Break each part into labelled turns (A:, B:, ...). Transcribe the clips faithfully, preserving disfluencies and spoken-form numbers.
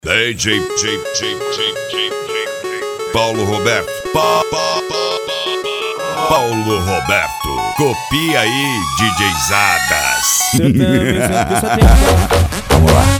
A: D J, J, J, J, J, J, Paulo Roberto, pa, pa, pa, pa, Paulo Roberto, copia aí, DJzadas.
B: Vamos lá.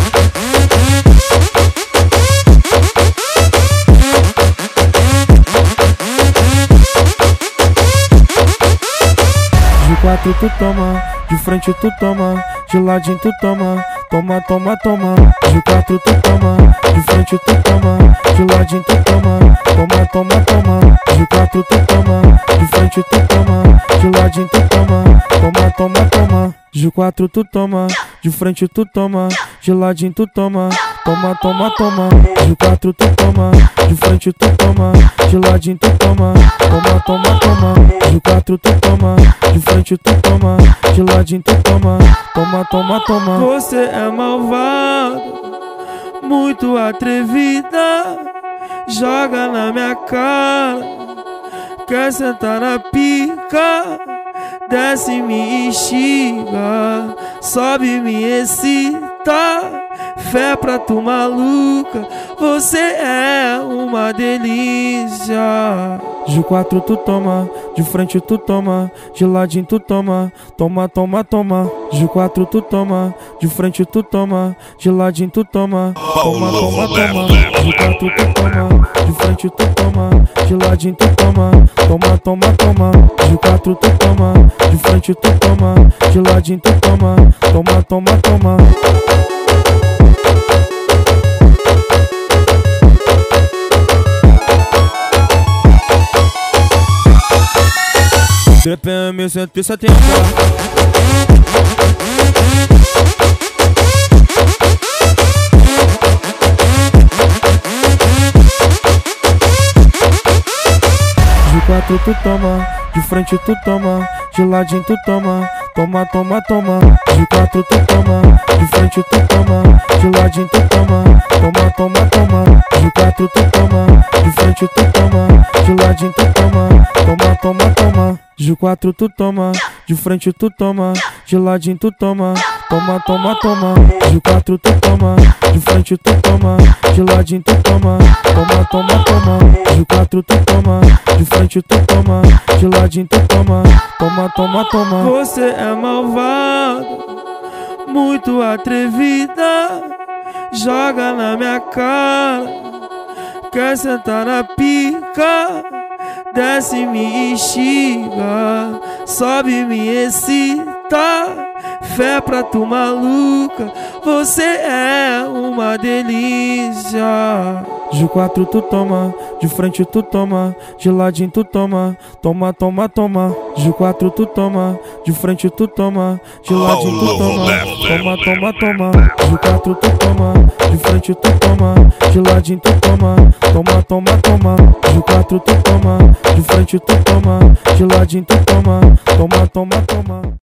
C: De quatro tu toma, de frente tu toma, de ladinho tu toma, toma, toma, toma. De quatro tu toma, de frente tu toma, de ladinho tu toma, toma, toma, toma. De quatro tu toma, de frente tu toma, de ladinho tu toma, toma, toma, toma. De quatro tu toma, de frente tu toma, de ladinho tu toma, toma, toma, toma. De quatro tu toma, de frente tu toma, de ladinho tu toma, toma, toma, toma. De quatro tu toma, de frente tu toma, de ladinho tu toma, toma, toma, toma. Você é malvado, muito atrevida, joga na minha cara, quer sentar na pica, desce me instiga, sobe me excita, fé pra tu maluca, você é uma delícia. De quatro tu toma, de frente tu toma, de ladinho tu toma, toma, toma, toma. De quatro tu toma, de frente tu toma, de ladinho tu toma, toma, toma, toma. De quatro tu toma, de frente tu toma, de ladinho tu toma, toma, toma, toma. De quatro tu toma, de frente tu toma, de ladinho tu toma, toma, toma, toma. D P M cento e setenta. De quatro tu toma, de frente tu toma, de ladinho tu toma, toma, toma, toma. De quatro tu toma, de frente tu toma, de ladinho tu toma, toma, toma, toma. De quatro tu toma, de frente tu toma, de ladinho tu toma, toma, toma, toma. De quatro tu toma, de frente tu toma, de ladinho tu toma, toma, toma, toma. De quatro tu toma, de frente tu toma, de ladinho tu toma, toma, toma, toma. De quatro tu toma, de frente tu toma, de ladinho tu toma, toma, toma, toma. Você é malvado, muito atrevida, joga na minha cara, quer sentar na pica, desce me instiga, sobe me excita, fé pra tu maluca, você é uma delícia. De quatro tu toma, de frente tu toma, de ladinho tu toma, toma, toma, toma. De quatro tu toma, de frente tu toma, de ladinho tu toma, toma, toma, toma. De quatro tu toma, de frente tu toma, de ladinho tu toma, toma, toma, toma. De quatro tu toma, de frente tu toma, de ladinho tu toma, toma, toma, toma.